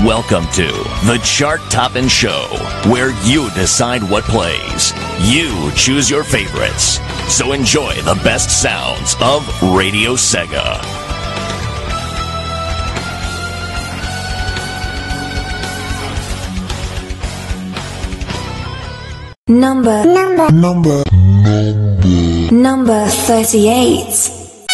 Welcome to the Chart Toppin' Show, where you decide what plays. You choose your favorites. So enjoy the best sounds of Radio Sega. Number 38.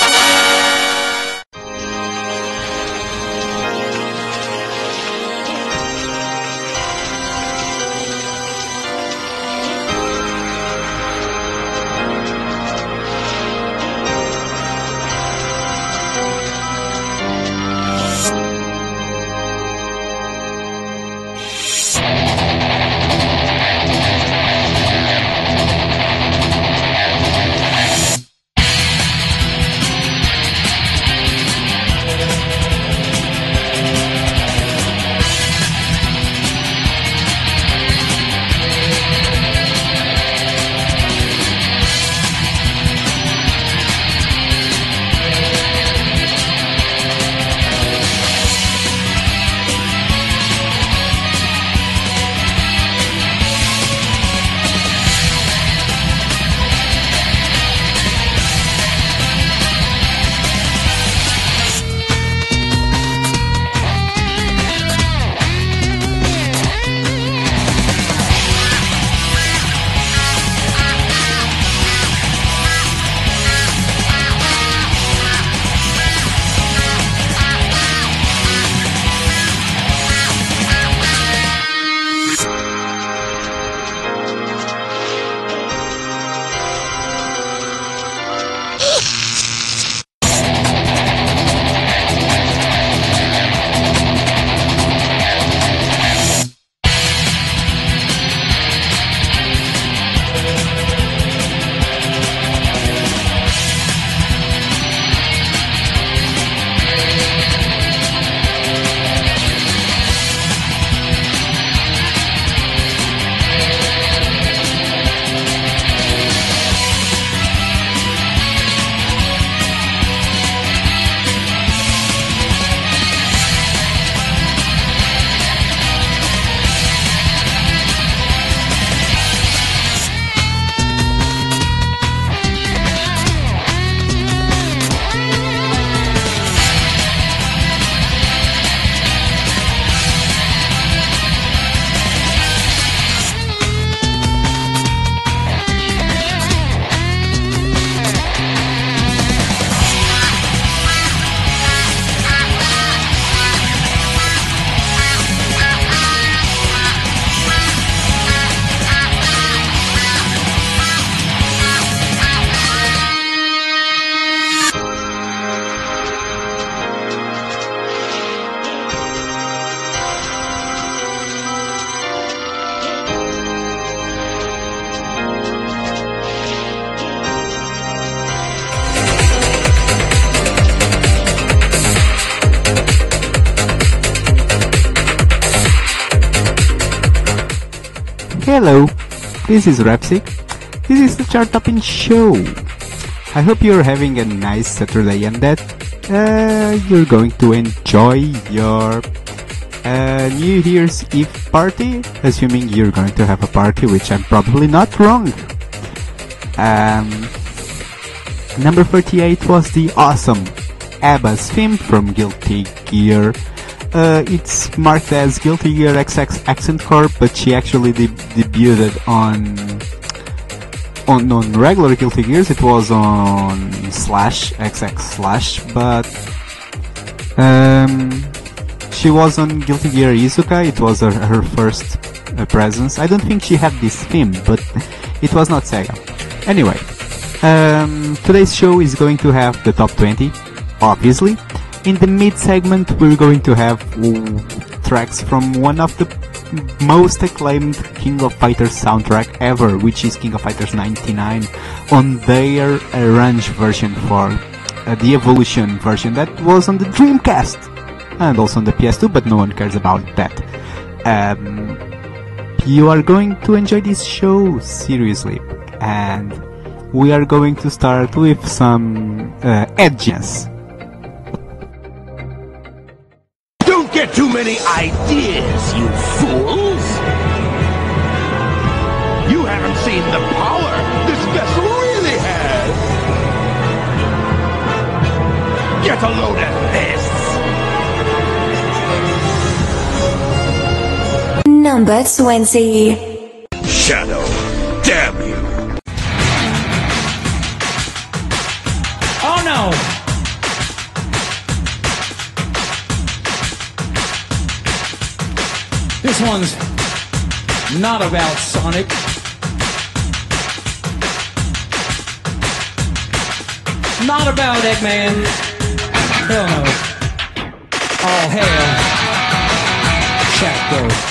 Hello, this is Repsy. This is the Chart Toppin' Show. I hope you're having a nice Saturday and that you're going to enjoy your New Year's Eve party, assuming you're going to have a party, which I'm probably not wrong. Number 38 was the awesome ABBA's theme from Guilty Gear. It's marked as Guilty Gear XX Accent Corp, but she actually debuted on regular Guilty Gears. It was on /XX/, but she was on Guilty Gear Izuka. It was her first presence. I don't think she had this theme, but it was not Sega. Anyway, today's show is going to have the top 20, obviously. In the mid-segment, we're going to have tracks from one of the most acclaimed King of Fighters soundtrack ever, which is King of Fighters 99, on their arranged version for the Evolution version that was on the Dreamcast, and also on the PS2, but no one cares about that. You are going to enjoy this show, seriously, and we are going to start with some edginess. Don't get got too many ideas, you fools! You haven't seen the power this vessel really has! Get a load of this! Number 20. Shadow, damn you! Oh no! This one's not about Sonic. Not about Eggman. Hell no. All hail Shadow.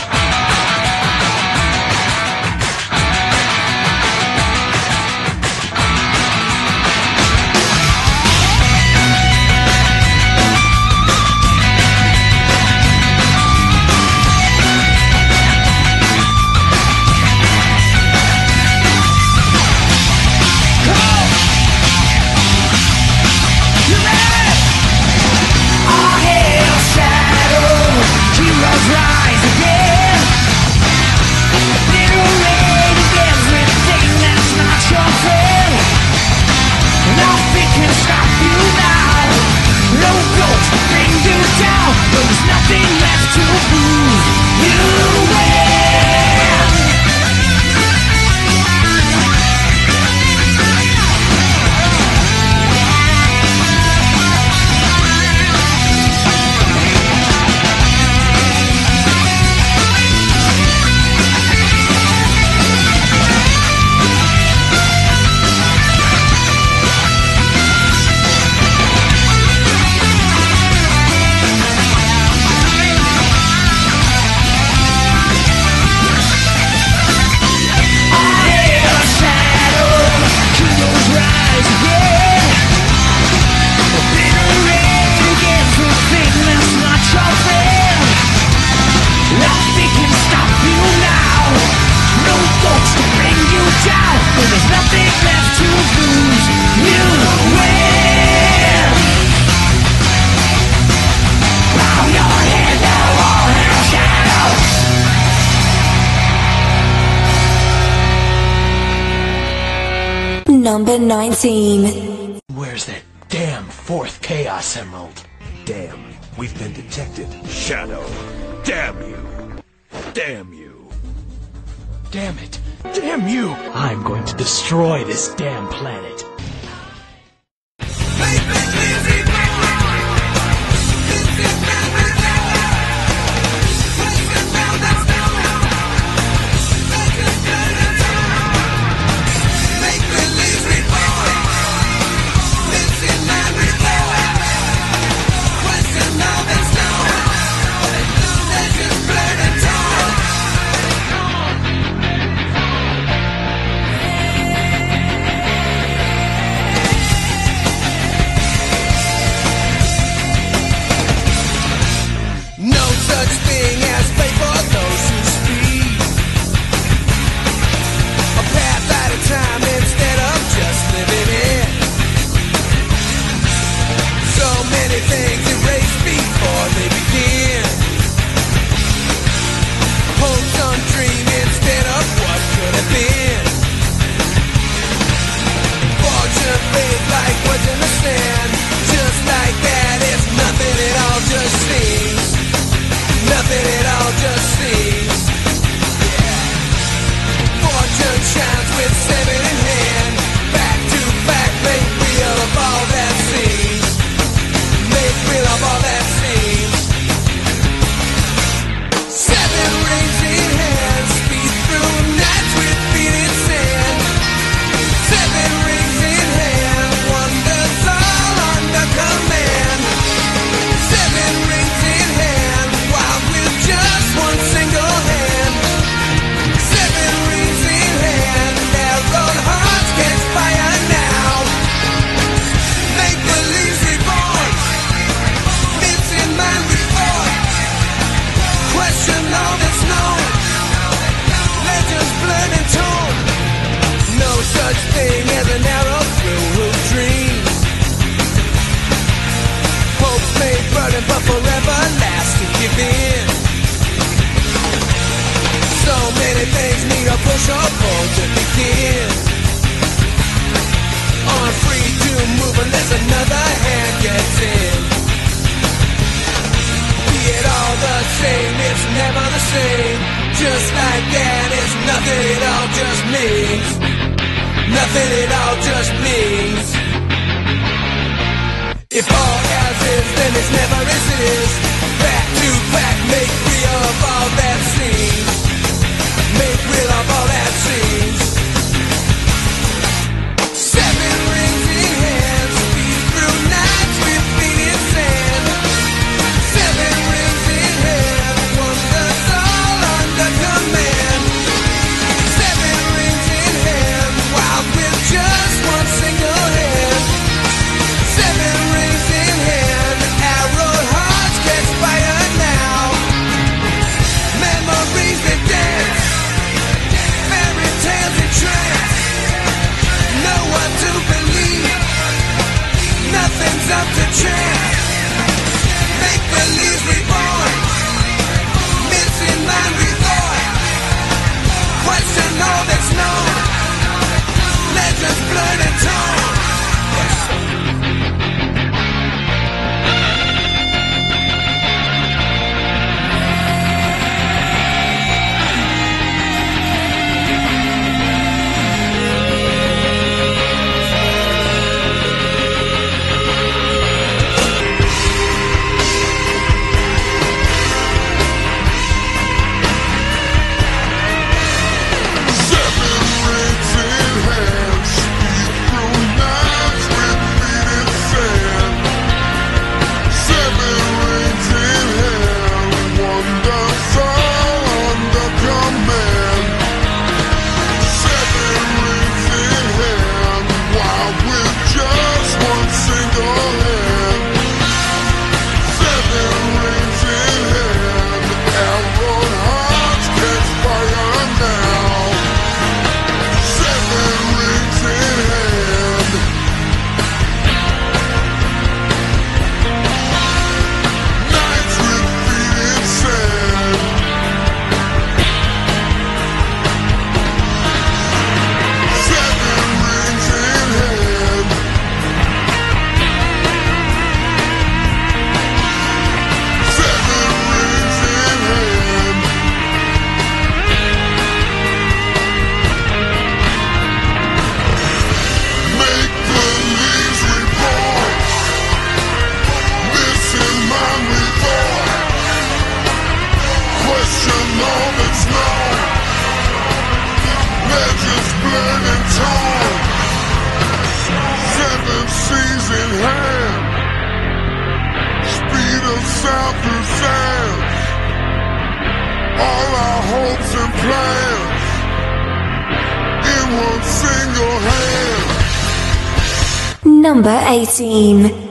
Number 19. Where's that damn fourth Chaos Emerald? Damn, we've been detected. Shadow, damn you. Damn you. Damn it. Damn you. I'm going to destroy this damn planet. But forever lasting. give in. So many things need a push or pull to begin. Aren't free to move unless another hand gets in. Be it all the same, it's never the same. Just like that, it's nothing at all, just means. Nothing at all, just means. If all as is, then it's never as is. Back to back, make real of all that seems. Make real of all that seems. Seven rings in hands, speed through nights with feet in sand. Seven rings in hand, wonders all under command. Seven rings in hand, wild with just one single hand. Seven rings in hand, arrowed hearts catch fire now. Memories that dance, fairy tales in trance. Know what to believe, nothing's up to chance. Make believe reborn, missing mind rethought. Question all that's known, legends blurred and torn. Number 18.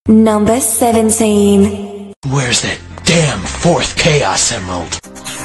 Number 17. Where's that damn fourth Chaos Emerald?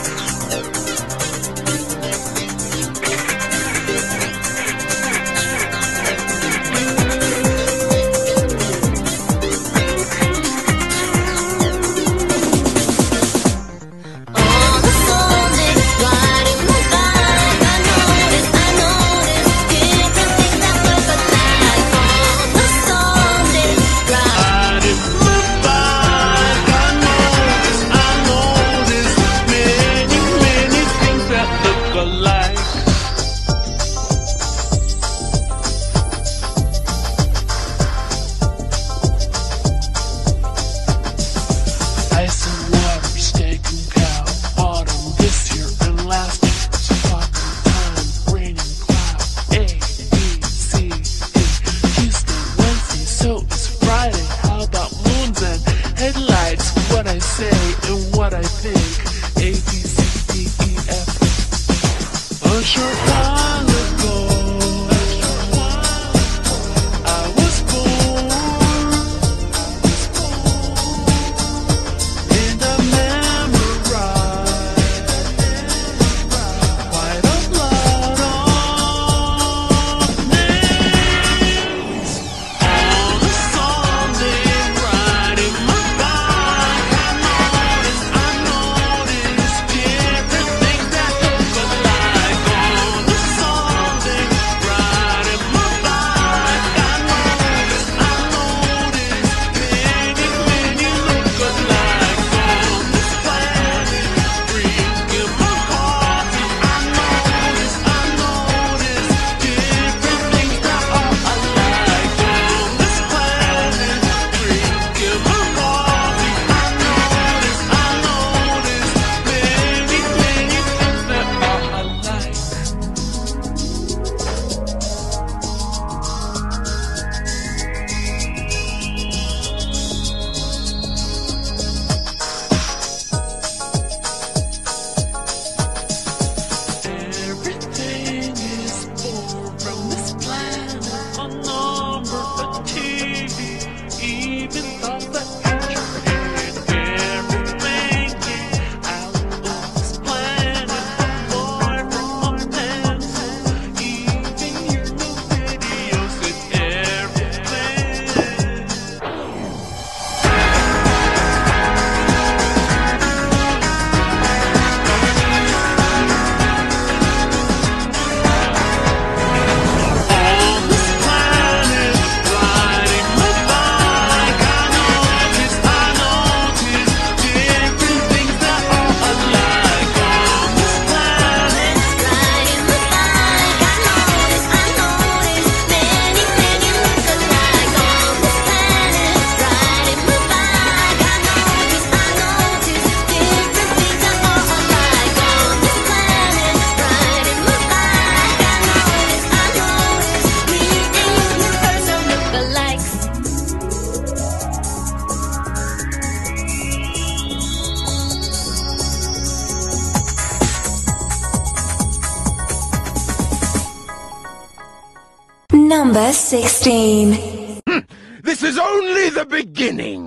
Number 16. This is only the beginning.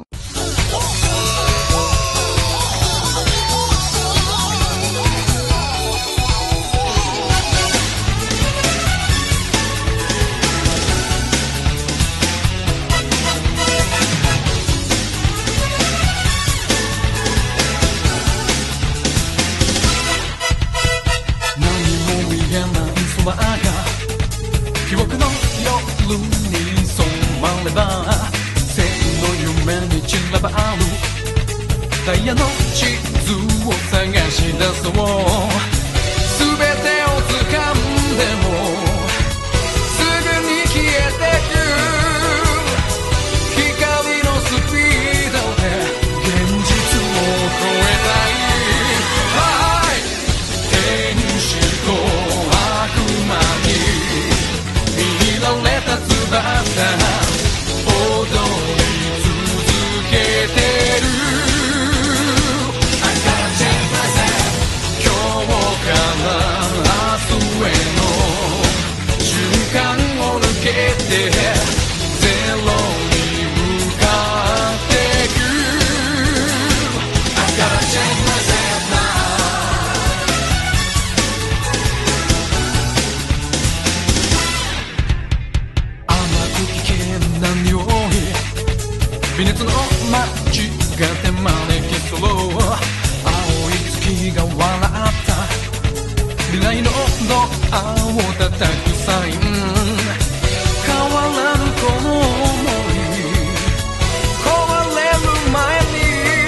微熱の街が手招きそう青い月が笑った未来のドアを叩くサイン変わらぬこの想い壊れる前に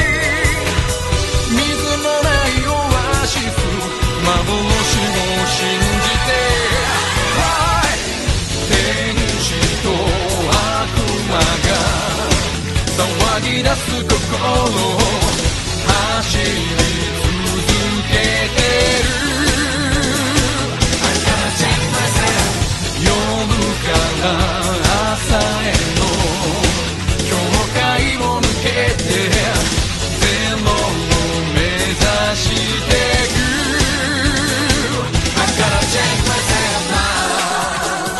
水のないオアシス幻を信じて天使と悪魔が騒ぎ出す心を走り続けてる夜から朝への境界を抜けてゼロを目指してく I gotta change myself now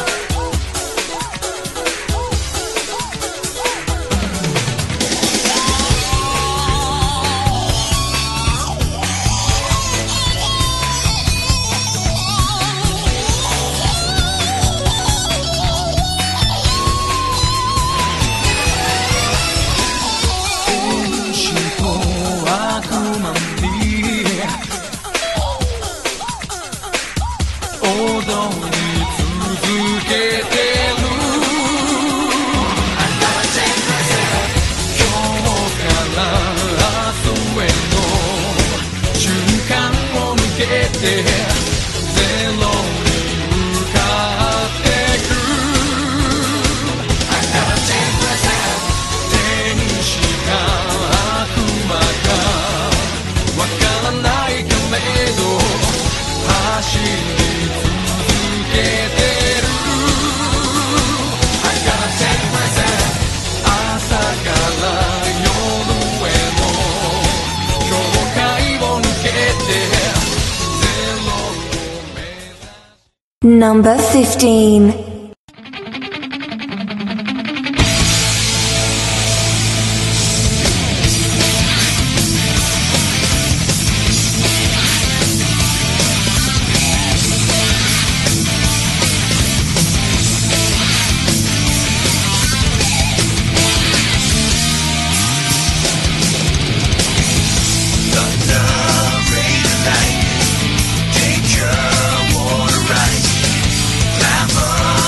Number 15. Danger, water right, glamour.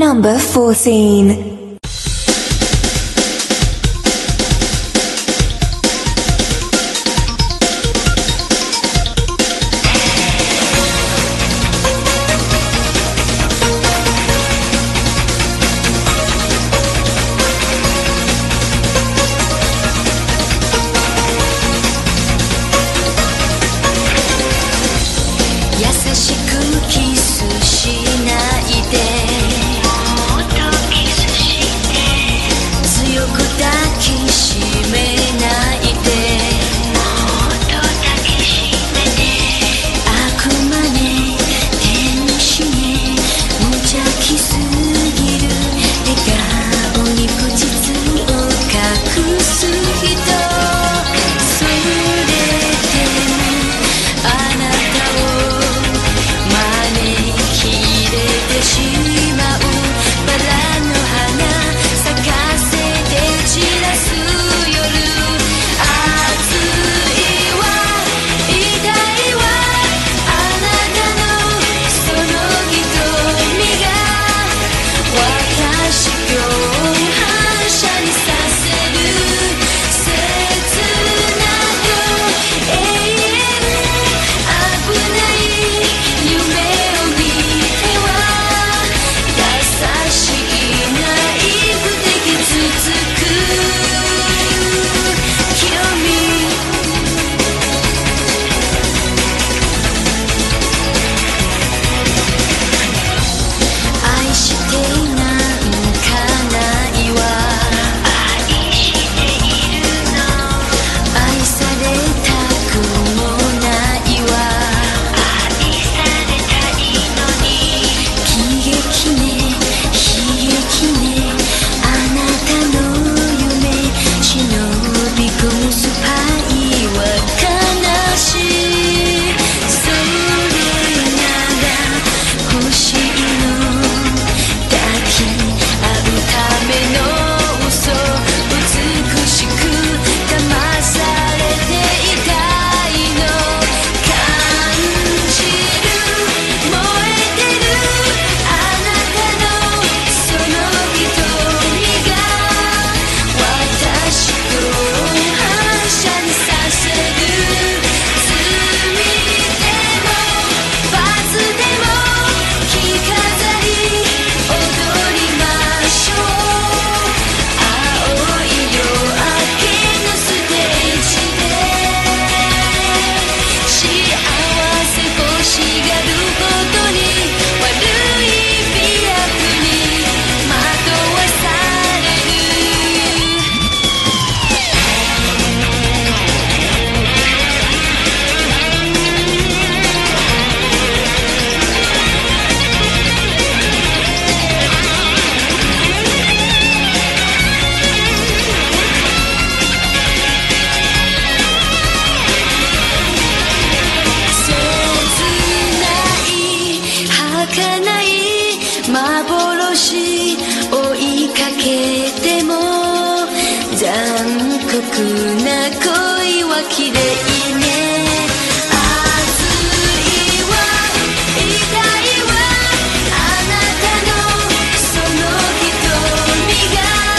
Number 14. 優しくキスしないでもっとキスして強く抱きしめないでもっと抱きしめて悪魔ね天使ね無邪気すぎる笑顔に口つを隠す人それでもあなたを招き入れてしまうバラの花咲かせて散らす夜熱いわ痛いわあなたのその瞳が私今日反射にさせる切なと永遠危ない夢を見ては優しいナイフで傷つく君愛してなんかないわ愛しているの愛されたくもないわ愛されたいのに喜劇ね悲劇ねあなたの夢忍び込むスパイは悲しいそれなら欲しいの抱き合うための嘘美しく騙されていたいの感じる燃えてるあなたのその瞳が私と反射にさせる罪でも罰でも着飾り踊りましょう青い夜明けのステージで幸せ欲しがることに悪い美薬に惑わされる切ない儚い幻追いかけても残酷な恋は綺麗ね熱いわ痛いわあなたのその瞳が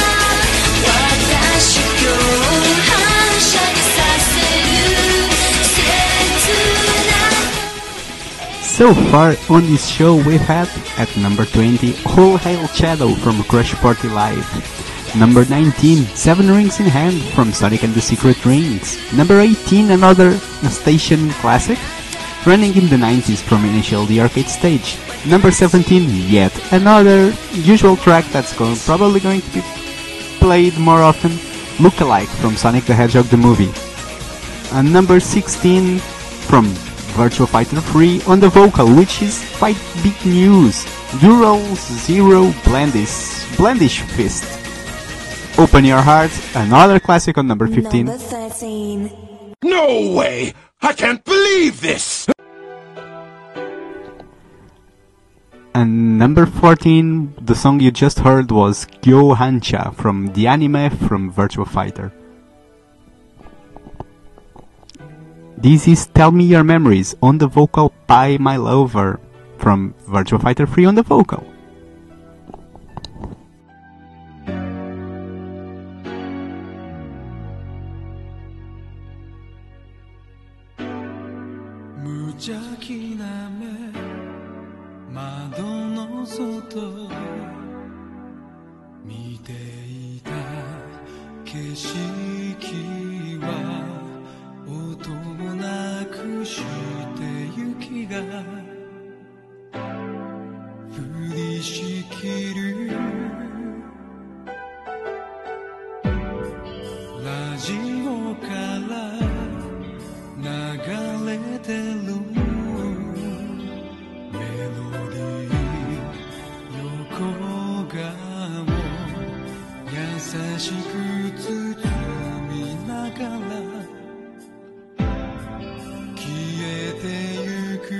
私今日反射にさせる切な So far on this show we've had at number 20 All Hail Shadow from Crush Party Live. Number 19 Seven Rings in Hand from Sonic and the Secret Rings. Number 18 another station classic running in the 90s from Initial D Arcade Stage. Number 17 yet another usual track that's probably going to be played more often, Lookalike from Sonic the Hedgehog the movie. And number 16 from Virtua Fighter 3 on the vocal, which is quite big news. Dural Zero Blendish Fist. Open Your Heart, another classic on number 15. Number 13. No way! I can't believe this! And number 14, the song you just heard was Kyo Hancha from the anime from Virtua Fighter. This is Tell Me Your Memories on the vocal by My Lover from Virtua Fighter 3 on the vocal. め窓の外見ていた景色は音もなくして雪が降りしきるラジオから流れてるメロディー横顔優しく包みながら消えてゆく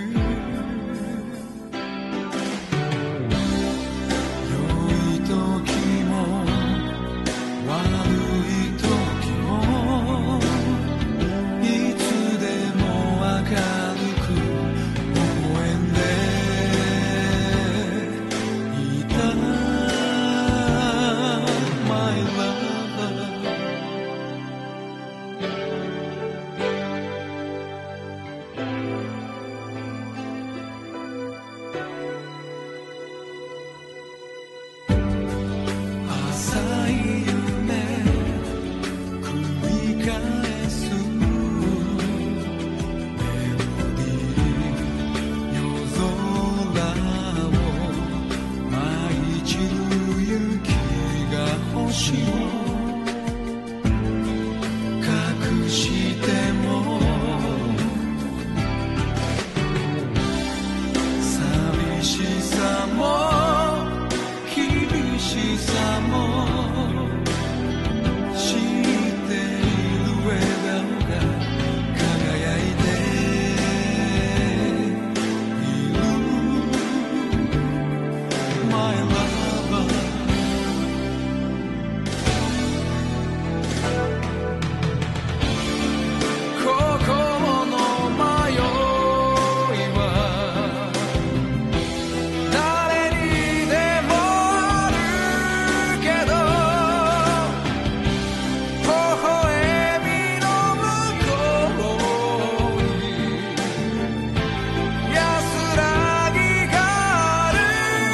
良い時も悪い時もいつでも明るく微笑んでいた My lover 浅い夢繰り返すメロディー夜空を舞い散る雪が星を隠しても寂しさも厳しさも知っている笑顔が輝いている My lover 心の迷いは誰にでもあるけど微笑みの向こうに安らぎがある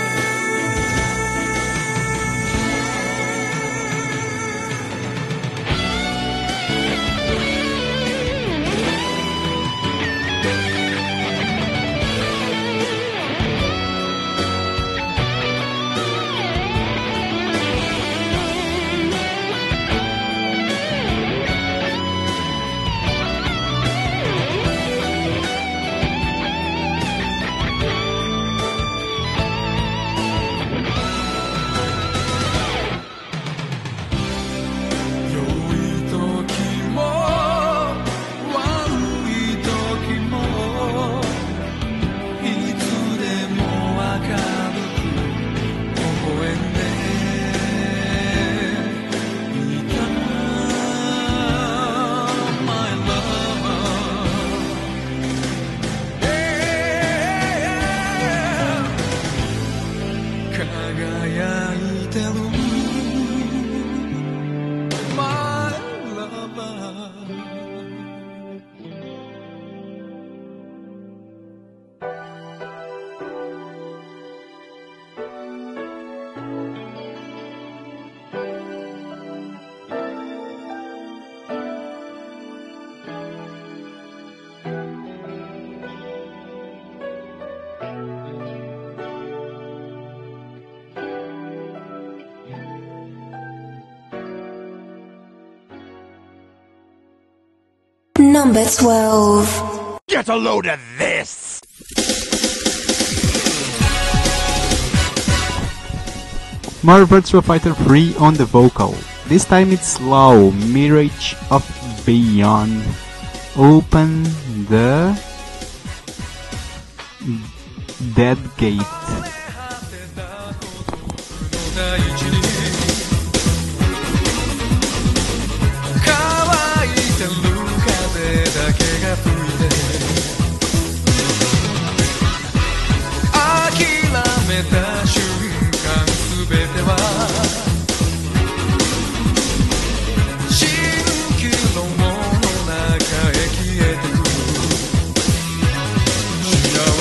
良い時も悪い時もいつでも明るく微笑んでいた My lover 輝いてる My lover Number 12. Get a load of this! More Virtua Fighter 3 on the vocal. This time it's slow, Mirage of Beyond. Open the Dead Gate. 大地に乾いてる風だけが吹いて諦めた瞬間すべては蜃気楼の中へ消えてく幸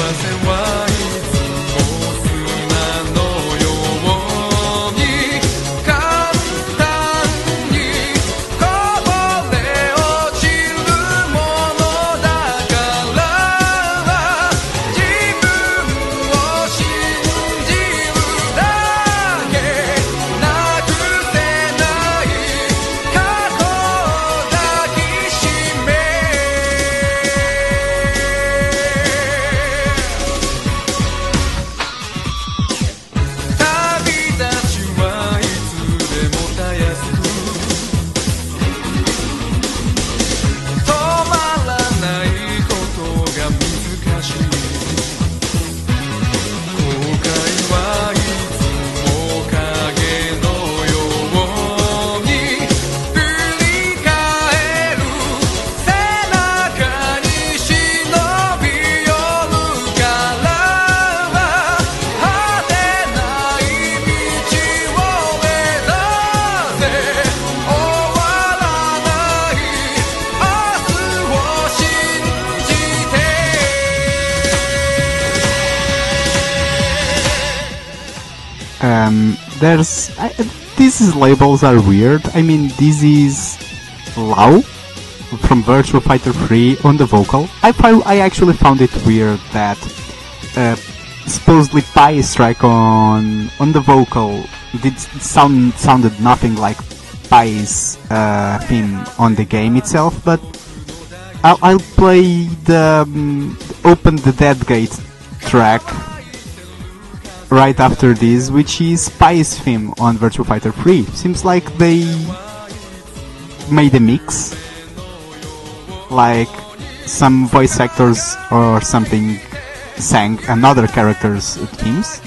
These labels are weird. I mean, this is Lau from Virtua Fighter 3 on the vocal. I actually found it weird that supposedly Pi Strike on the vocal sounded nothing like Pi's theme on the game itself, but I'll play the Open the Dead Gate track right after this, which is Pi's theme on Virtua Fighter 3. Seems like they made a mix, like some voice actors or something sang another character's themes.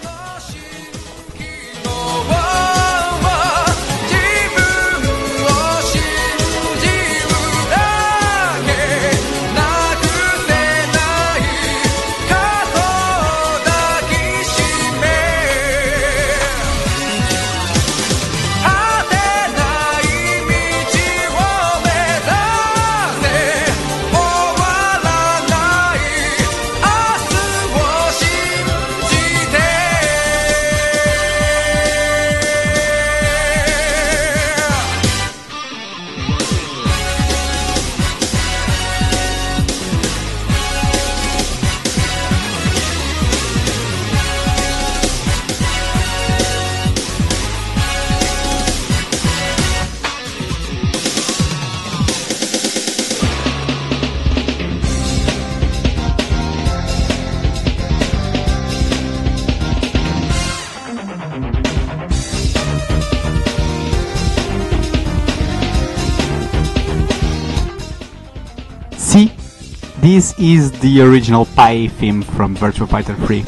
See, this is the original Pi theme from Virtua Fighter 3.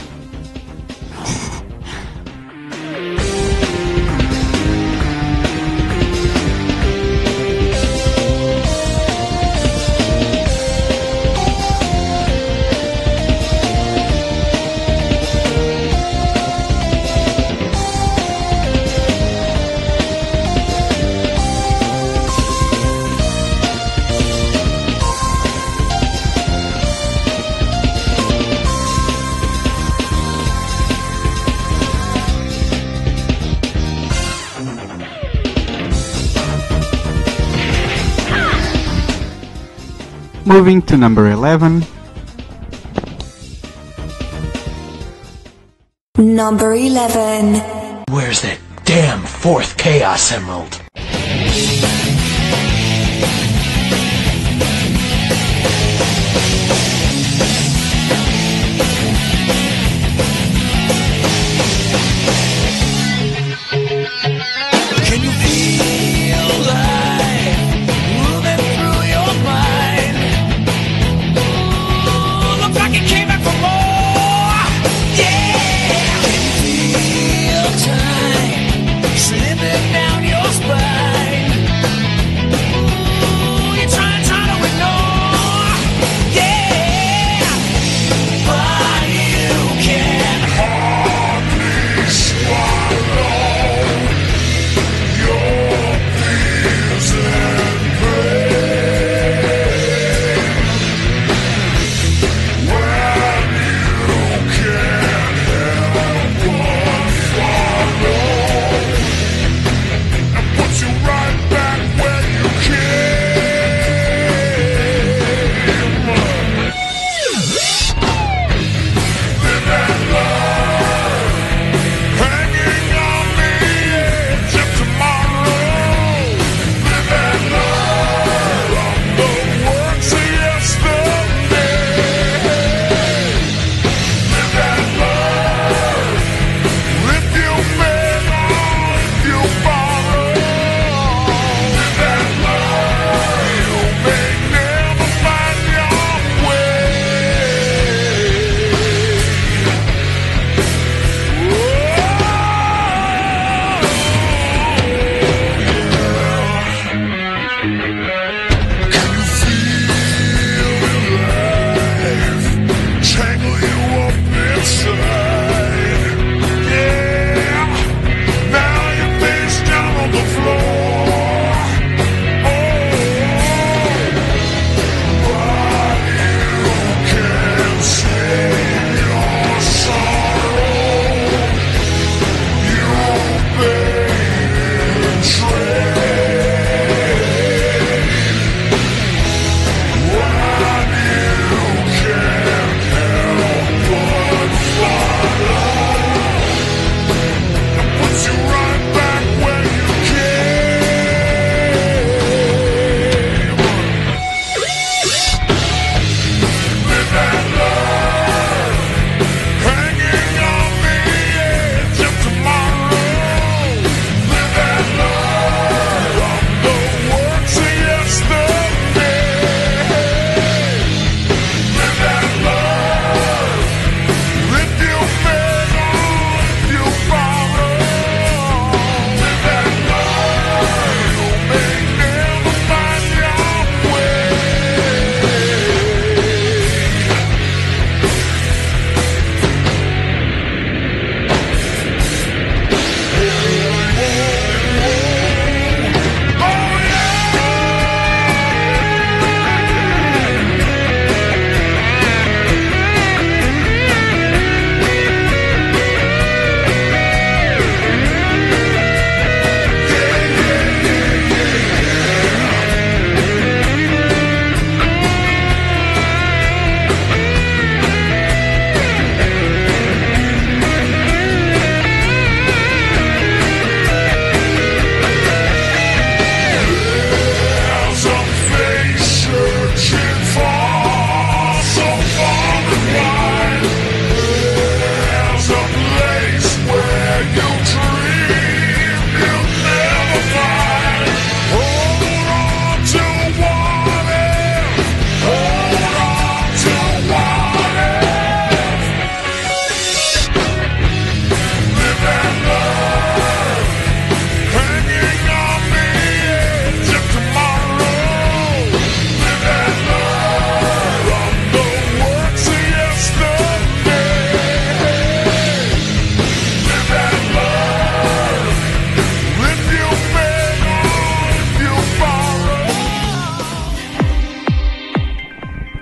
Moving to number 11. Number 11. Where's that damn fourth Chaos Emerald? Can you feel life moving through your mind? Ooh, looks like it came back for more. Yeah. Can you feel time slipping down your spine?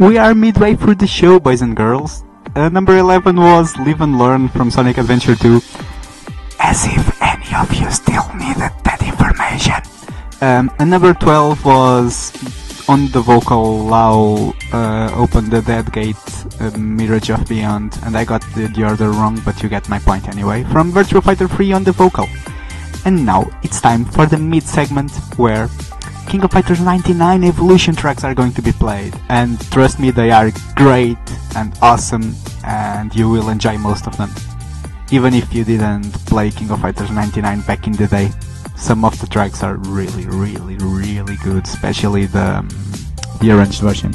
We are midway through the show, boys and girls. Number 11 was Live and Learn from Sonic Adventure 2. As if any of you still needed that information. And number 12 was on the vocal Lao Open the Dead Gate, Mirage of Beyond, and I got the order wrong, but you get my point anyway, from Virtua Fighter 3 on the vocal. And now it's time for the mid segment where King of Fighters 99 Evolution tracks are going to be played, and trust me, they are great and awesome, and you will enjoy most of them. Even if you didn't play King of Fighters 99 back in the day, some of the tracks are really, really, really good, especially the arranged version.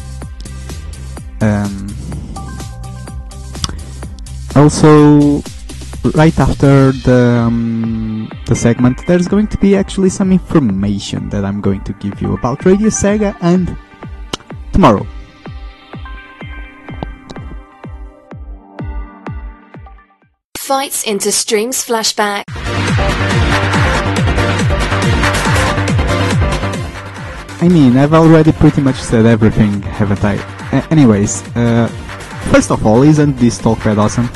Also, right after the segment, there's going to be actually some information that I'm going to give you about Radio Sega and tomorrow. Fights into Streams Flashback. I mean, I've already pretty much said everything, haven't I? Anyways, first of all, isn't this Talkpad awesome?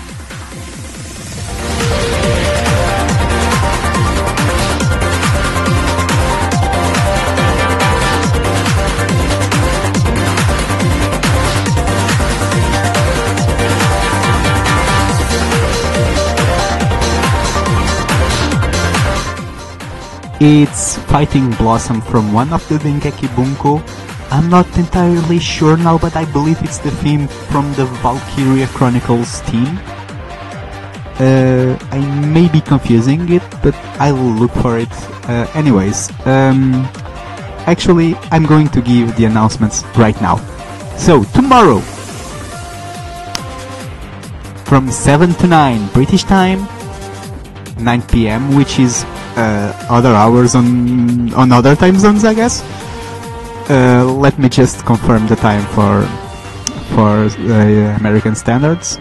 It's Fighting Blossom from one of the Dengeki Bunko. I'm not entirely sure now, but I believe it's the theme from the Valkyria Chronicles team. I may be confusing it, but I'll look for it. Actually, I'm going to give the announcements right now. So, tomorrow, from 7 to 9 British time, 9 PM, which is other hours on other time zones, I guess. Let me just confirm the time for American standards.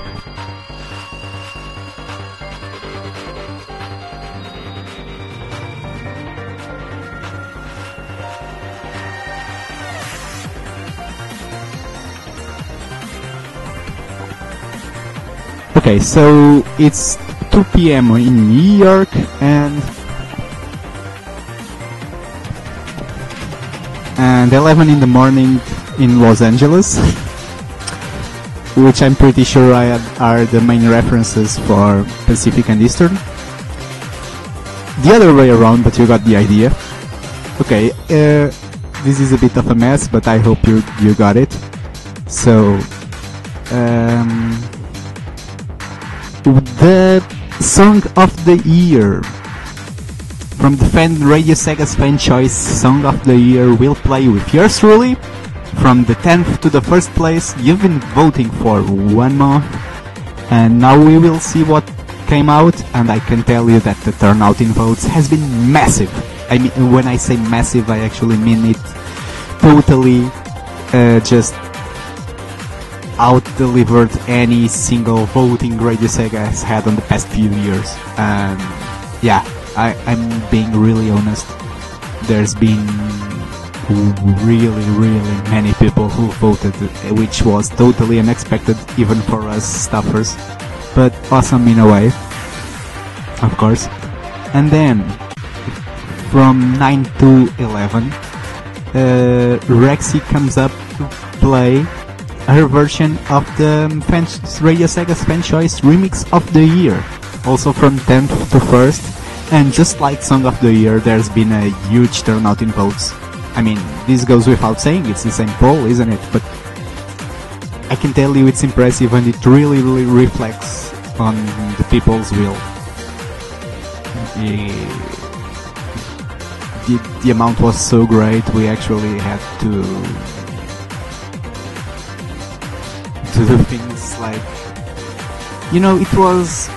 Okay, so it's 2 PM in New York and 11 in the morning in Los Angeles, which I'm pretty sure are the main references for Pacific and Eastern. The other way around, but you got the idea. Okay, this is a bit of a mess, but I hope you got it. So, the Song of the Year from the Radio Sega's Fan Choice Song of the Year will play with yours truly. From the 10th to the 1st place, you've been voting for 1 month, and now we will see what came out, and I can tell you that the turnout in votes has been massive. I mean, when I say massive, I actually mean it totally just out-delivered any single voting Radio Sega has had on the past few years. And yeah, I'm being really honest. There's been really many people who voted, which was totally unexpected even for us stuffers, but awesome in a way, of course. And then from 9 to 11, Rexy comes up to play her version of the Radio Sega's Fan Choice Remix of the Year, also from 10th to 1st. And just like Song of the Year, there's been a huge turnout in votes. I mean, this goes without saying, it's the same poll, isn't it? But I can tell you it's impressive, and it really reflects on the people's will. The amount was so great, we actually had to do things like, you know, it was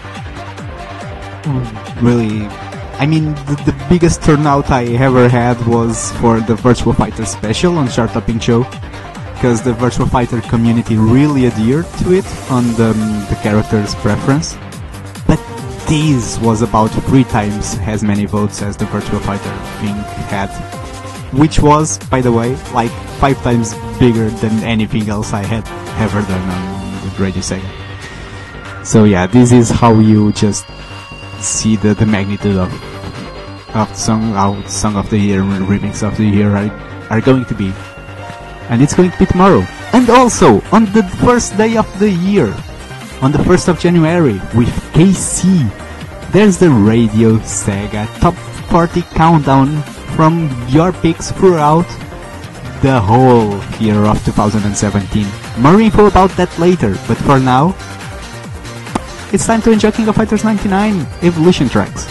really, I mean, the biggest turnout I ever had was for the Virtua Fighter special on Chart Topping Show, because the Virtua Fighter community really adhered to it on the character's preference. But this was about 3 times as many votes as the Virtua Fighter thing had. which was, by the way, like 5 times bigger than anything else I had ever done on the Radio Sega. So yeah, this is how you just see the magnitude of the song, how Song of the Year and Remix of the Year are going to be. And it's going to be tomorrow. And also, on the first day of the year, on the 1st of January, with KC, there's the Radio Sega Top 40 Countdown from your picks throughout the whole year of 2017. More info about that later, but for now, it's time to enjoy King of Fighters 99 Evolution tracks.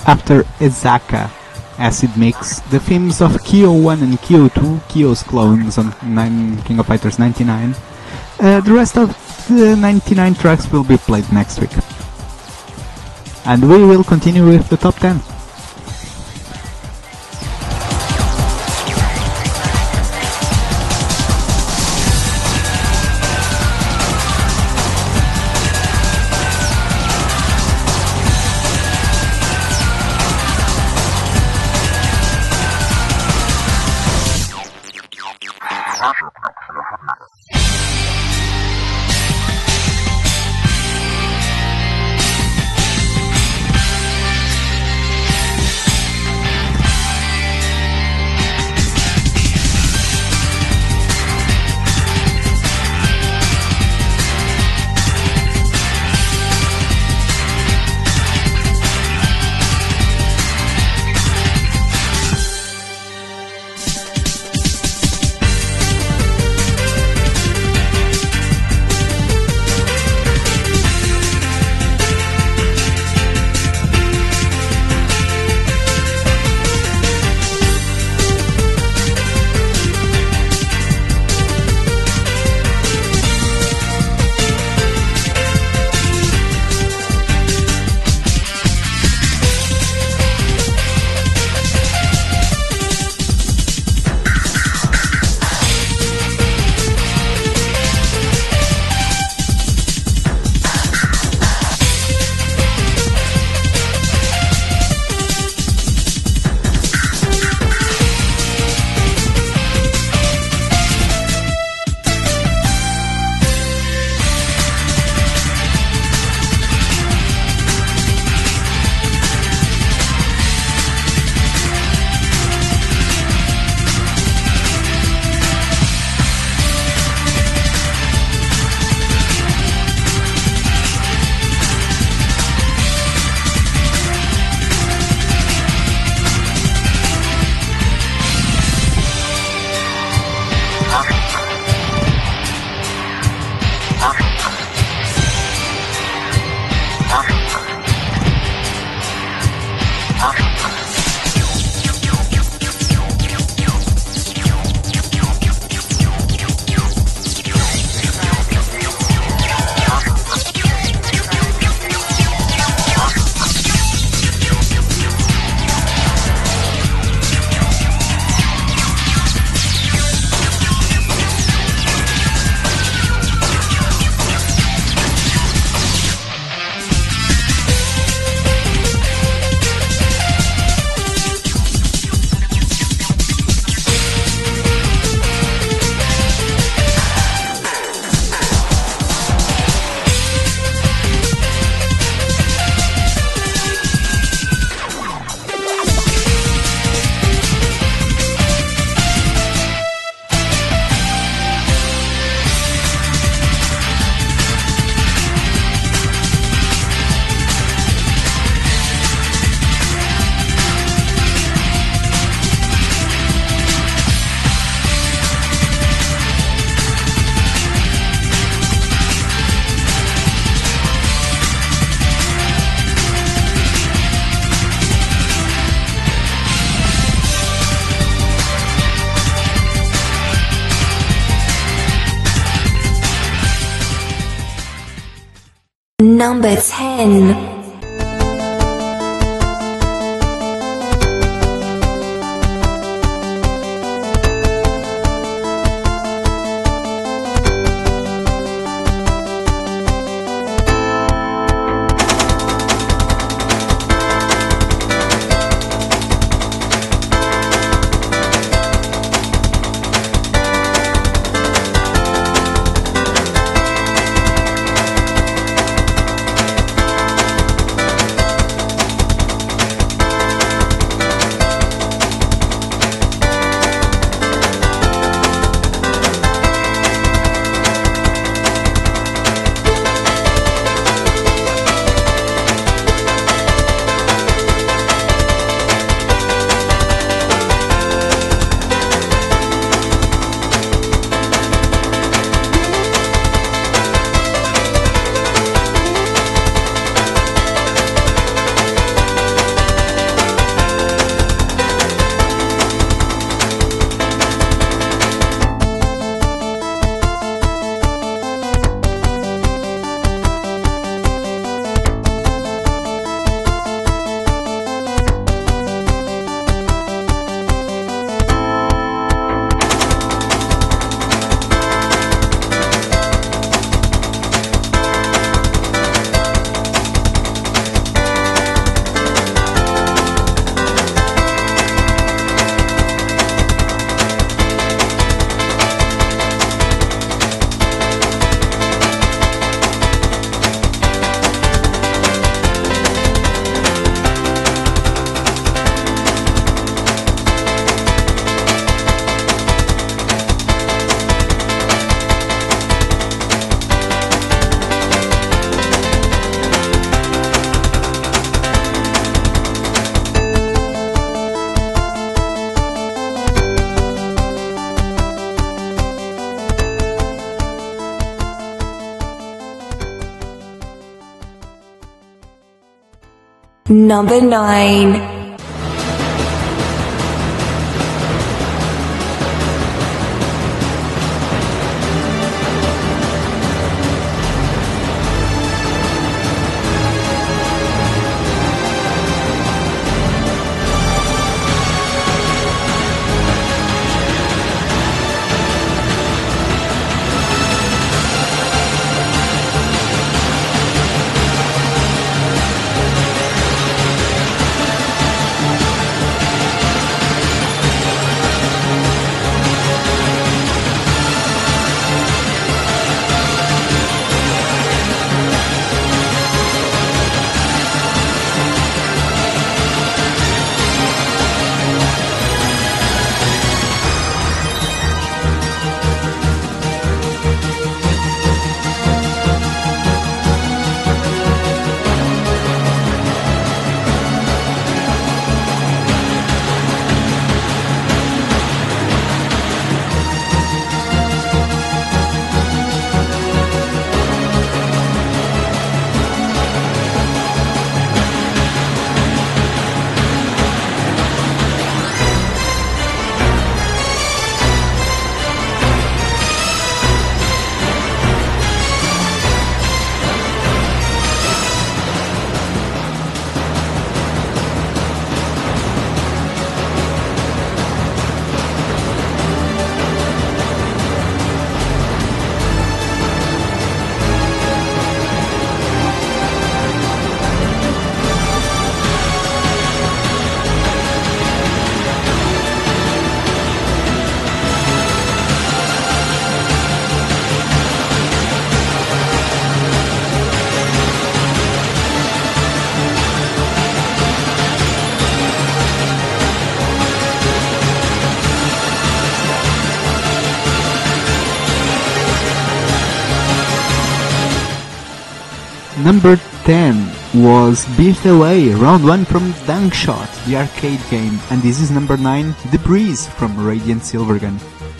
after Ezaka Acid Mix, the themes of Kyo 1 and Kyo 2, Kyo's clones on King of Fighters 99. The rest of the 99 tracks will be played next week. And we will continue with the top 10. Number 9. Number 10 was Beat Away, round 1 from Dunkshot, the arcade game, and this is number 9, The Breeze from Radiant Silvergun.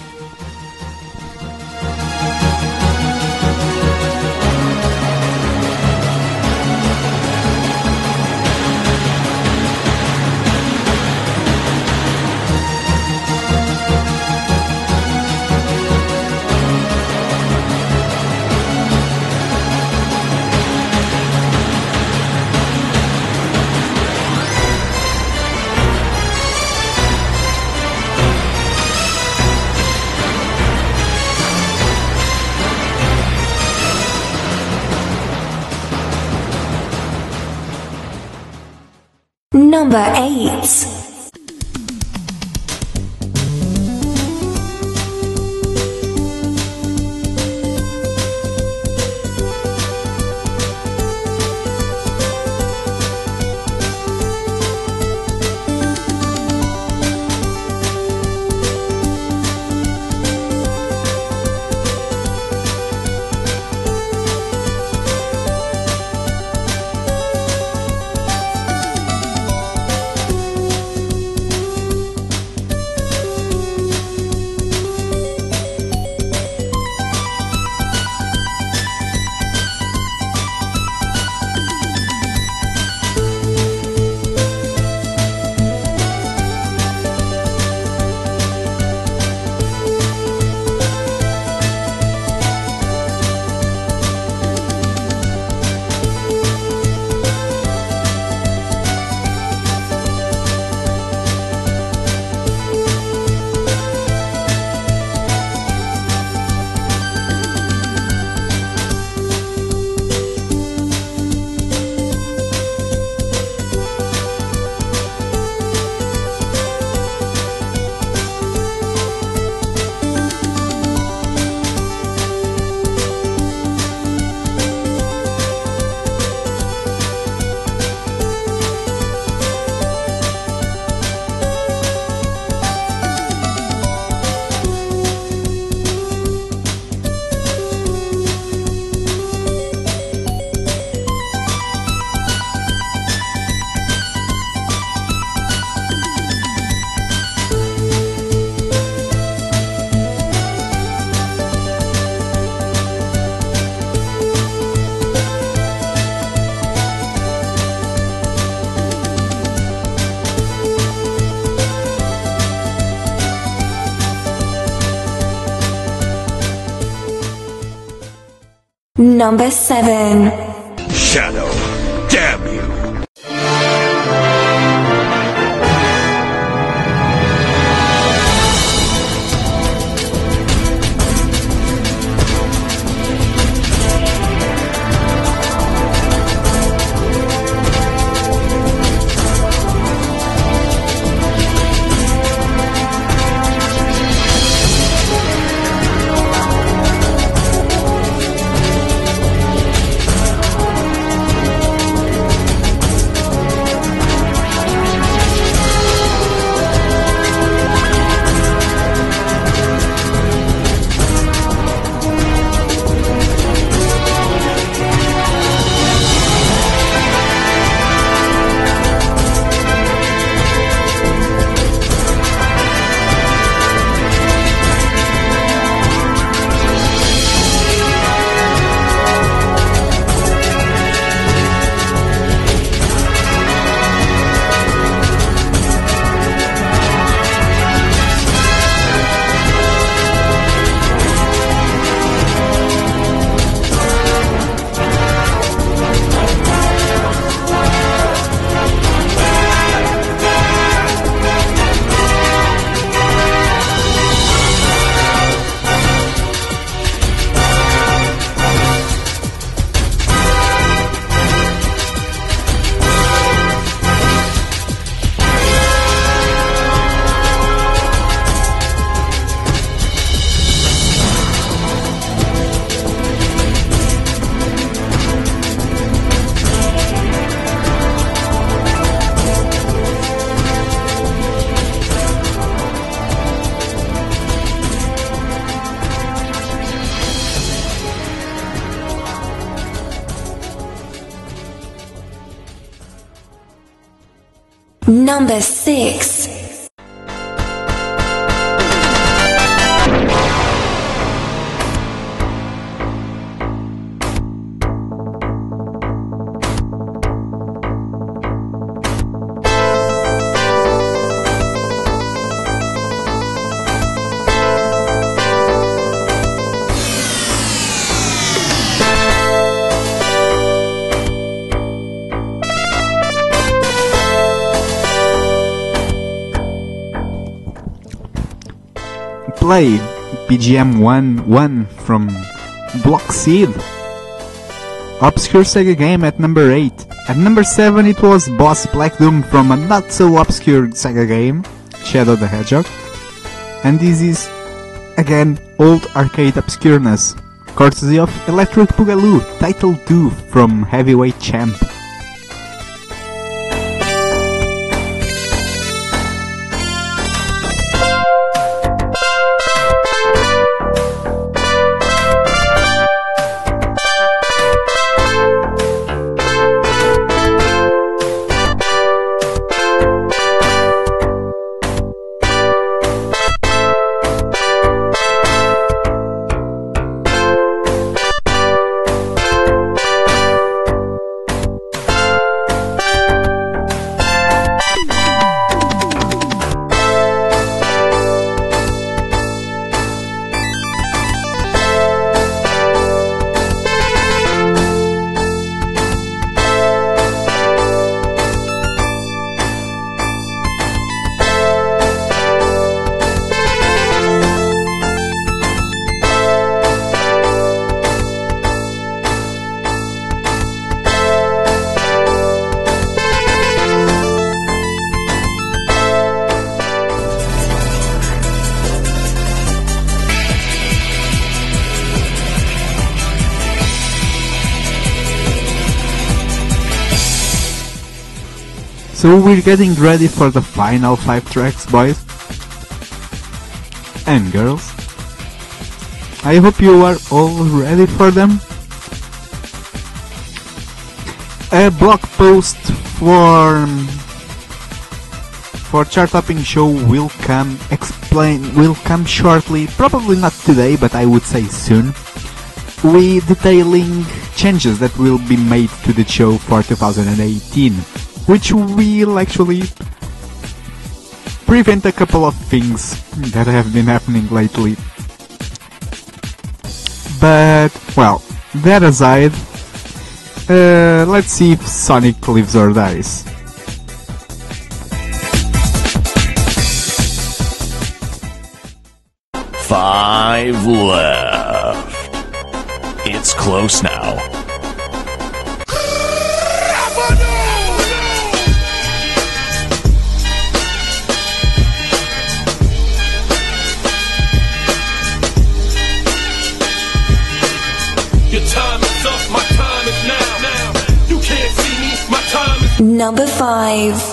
Number 8. Number 7. Shadow, damn you! Number 6. Play BGM 1-1 from Block Seed. Obscure Sega game at number 8. At number 7 it was Boss Black Doom from a not so obscure Sega game, Shadow the Hedgehog. And this is, again, old arcade obscureness, courtesy of Electric Boogaloo, Title 2 from Heavyweight Champ. So we're getting ready for the final 5 tracks, boys and girls. I hope you are all ready for them. A blog post for Chart Topping Show will come shortly, probably not today, but I would say soon, with detailing changes that will be made to the show for 2018, which will actually prevent a couple of things that have been happening lately. But, well, that aside, let's see if Sonic lives or dies. Five left. It's close now. Your time is up, my time is now. You can't see me, my time is Number 5.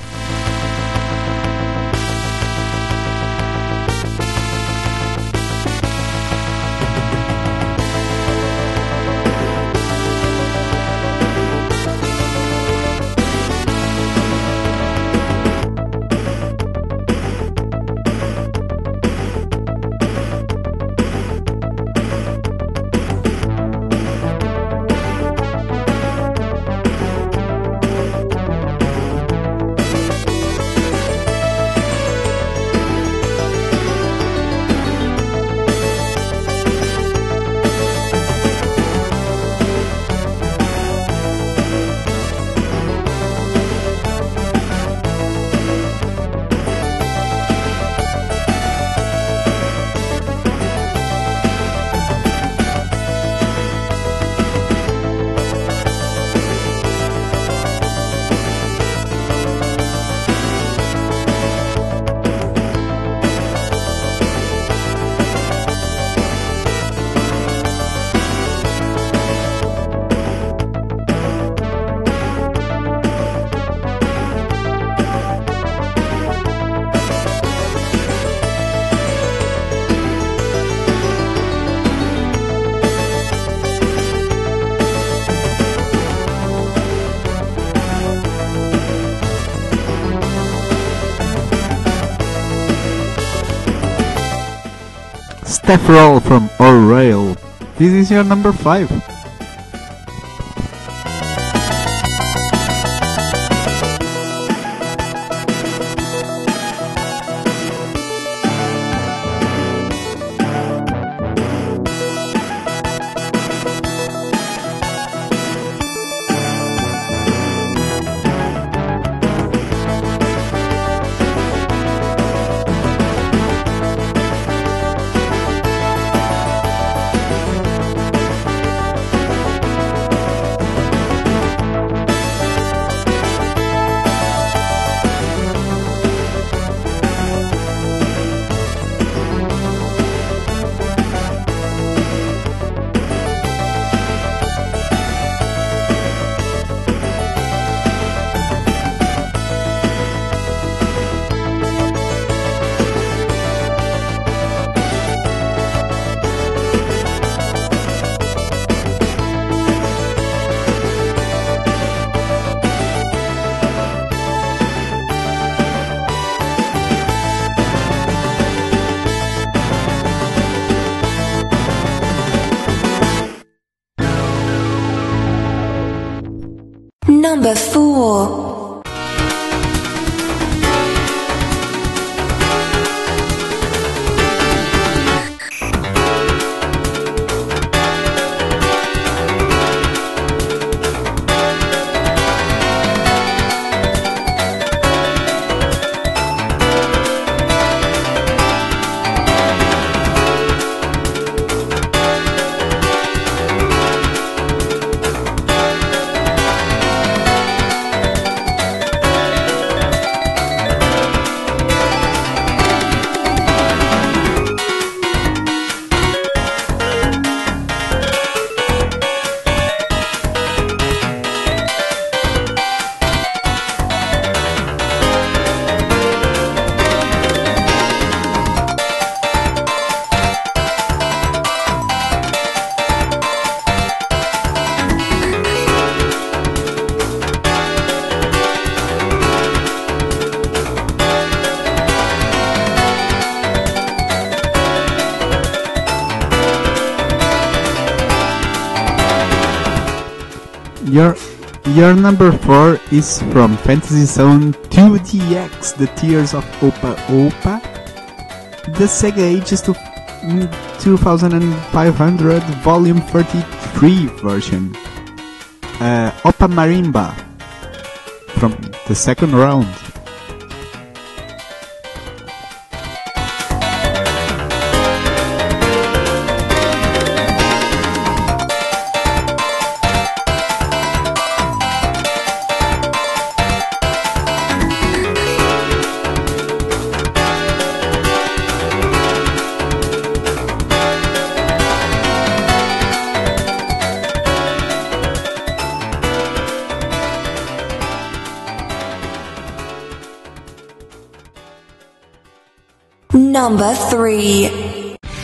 Steph Roll from O'Rail. This is your number 5. Number 4. Your number 4 is from Fantasy Zone 2DX, The Tears of Opa Opa. The Sega Ages to 2500 Volume 33 version. Opa Marimba from the second round. Number 3.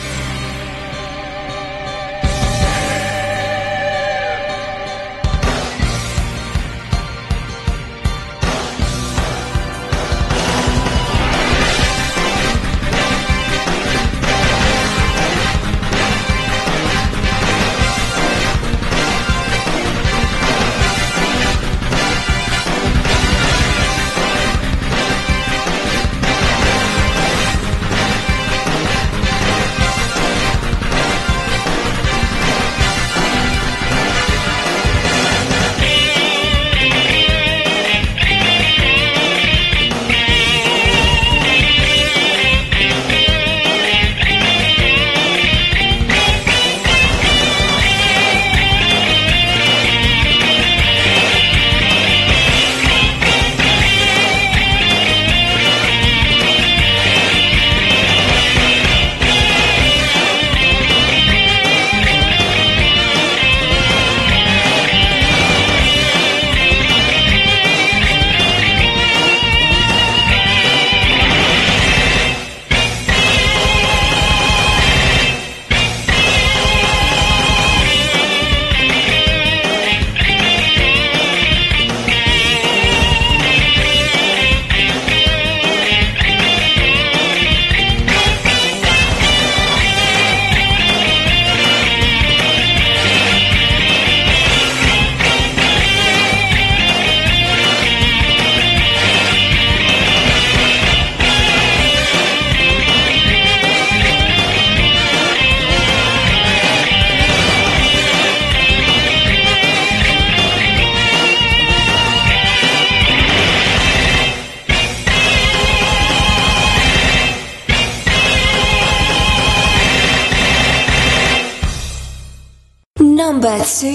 Number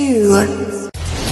2.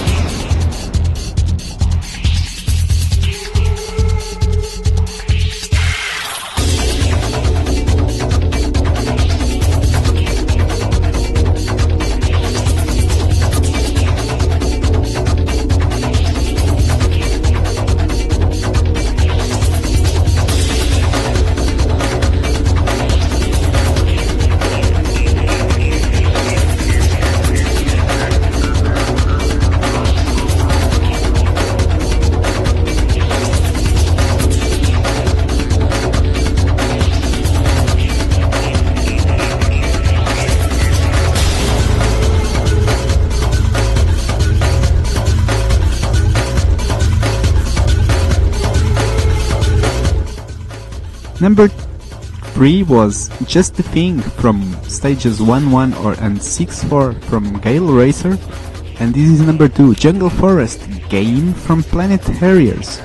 Number 3 was Just the Thing from stages 1-1 and 6-4 from Gale Racer, and this is number 2, Jungle Forest Game from Planet Harriers.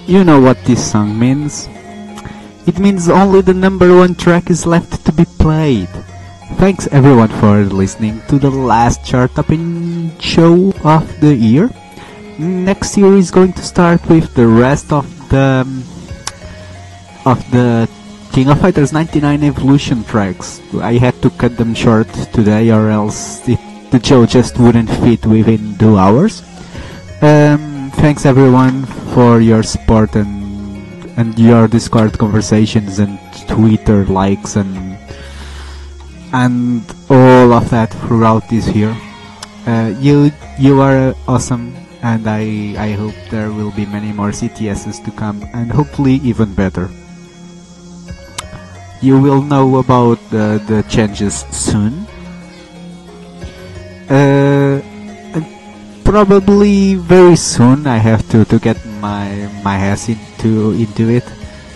You know what this song means. It means only the number one track is left to be played. Thanks everyone for listening to the last chart-topping show of the year. Next year is going to start with the rest of the King of Fighters 99 Evolution tracks. I had to cut them short today, or else the show just wouldn't fit within 2 hours. Thanks everyone for your support and your Discord conversations and Twitter likes and all of that throughout this year. You are awesome, and I hope there will be many more CTSs to come, and hopefully even better. You will know about the changes soon. Probably very soon. I have to get my ass into it.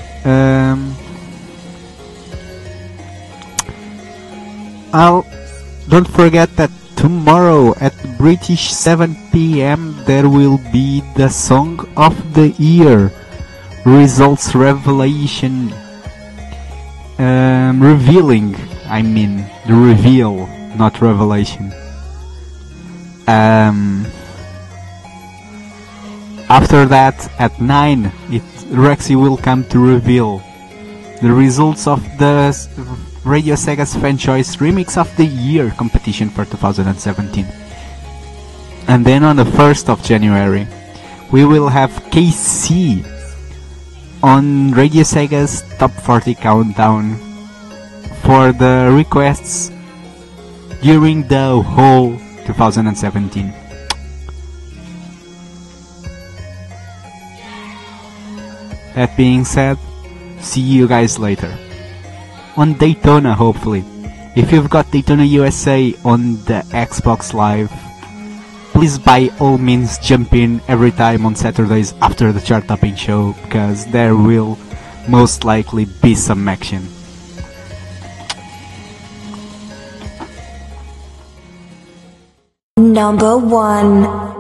Don't forget that tomorrow at British 7 p.m. there will be the Song of the Year results revelation. Revealing, I mean, the reveal, not revelation. After that, at 9, Rexy will come to reveal the results of the Radio Sega's Fan Choice Remix of the Year competition for 2017. And then on the 1st of January, we will have KC on Radio Sega's Top 40 Countdown for the requests during the whole 2017. That being said, see you guys later. On Daytona, hopefully. If you've got Daytona USA on the Xbox Live, please by all means jump in every time on Saturdays after the chart-topping show, because there will most likely be some action. Number 1.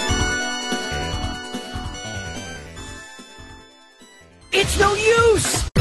It's no use!